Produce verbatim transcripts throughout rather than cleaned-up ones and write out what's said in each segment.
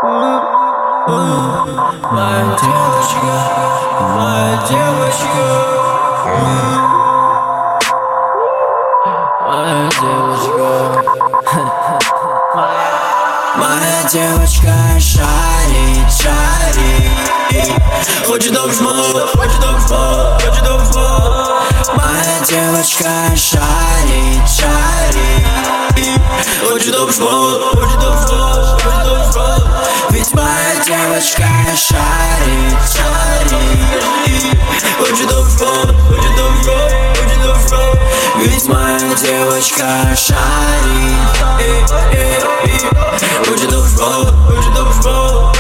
Моя девочка, моя девочка, моя девочка, моя девочка шарит, шарит. Хочет дом жмот, хочет дом жмот, хочет дом жмот. Моя девочка шарит, шарит. Хочет дом жмот, хочет дом жмот, хочет дом жмот. Ведь моя девочка шарит, шарит. Хочет дом жмот, хочет дом жмот, хочет дом жмот. Ведь моя девочка шарит. Хочет дом жмот, хочет дом жмот.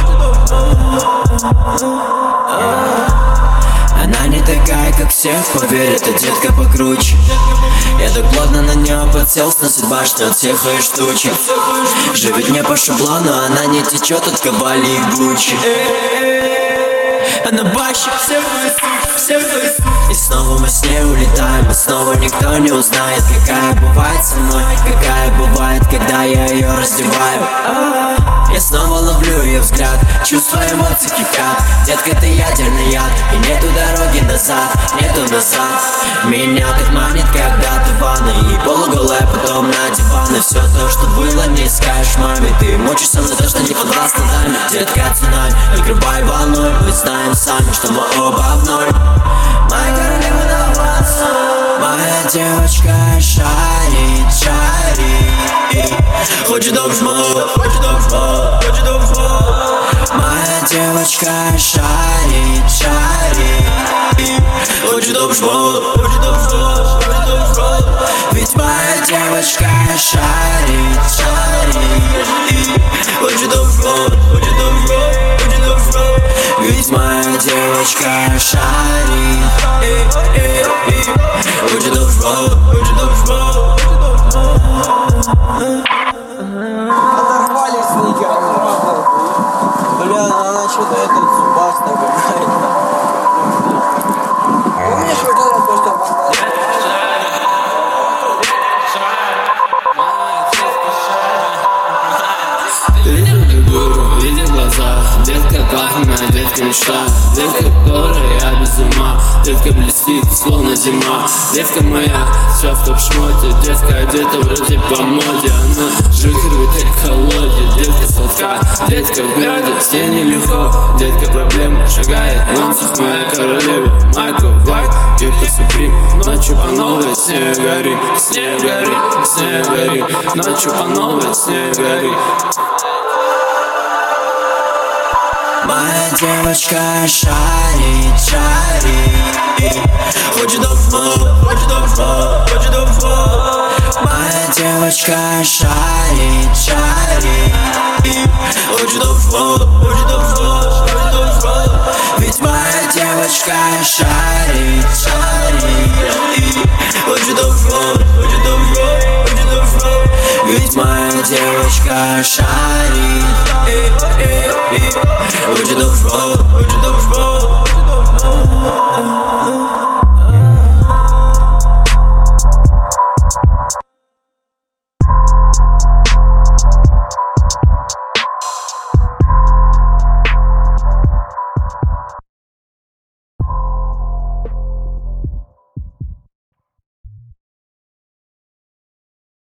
Она не такая, как всех, поверь, эта детка покруче. Я так плотно на нее подсел, но судьба ждет всех свои штучек. Живет не по шаблону, она не течет от кабали и гуччи. Она бащит всех высух, всех высух. И снова мы с ней улетаем, и снова никто не узнает, какая бывает со мной, какая бывает, когда я ее раздеваю. Я снова ловлю ее взгляд, чувствую эмоции кипят. Детка, это ядерный яд, и нету дороги назад, нету назад. Меня так манит, когда ты в ванной, и полуголая потом на диван. И все то, что было, не скажешь маме. Ты мучишься за то, что не подвластна даме. Детка, цунами, огребай волной. Мы знаем сами, что мы оба в ноль. Моя королева на вас. Моя девочка шарит, шарит. Хочет дом жмот, хочет дом жмот, хочет дом жмот. Моя девочка шарит, шарит. Хочет дом жмот, хочет дом жмот, хочет дом жмот. Ведь моя девочка шарит, шарит. Хочет дом жмот, хочет дом жмот, хочет дом жмот. Ведь моя девочка шарит. Хочет дом жмот, хочет дом жмот. Оторвали сникеры. Бля, она что-то этот зубастая какая-то. У меня что-то то, что видит глаза, детка пахнет, детка мечта. Детка, которая я без ума. Детка блестит, словно зима. Детка моя, вся в топ-шмоте. Детка одета вроде по моде. Она жихрит, как колодец. Детка сладка, детка в граде, с ней нелегко. Детка проблема, шагает в носах. Моя королева, Майкл Вайт, кепка Суприм. Ночью по новой с ней горим, с ней горим, с ней горим. Ночью по новой с ней горим. Моя девочка шарит, шарит. Хочет дом жмот, хочет дом жмот, хочет дом жмот. Моя девочка шарит, шарит. Хочет дом жмот, хочет дом жмот, хочет дом жмот. Ведь моя девочка шарит, шарит. Хочет дом жмот, хочет дом жмот, хочет дом жмот. Ведь моя девочка шарит. Хочет дом жмот, хочет дом жмот.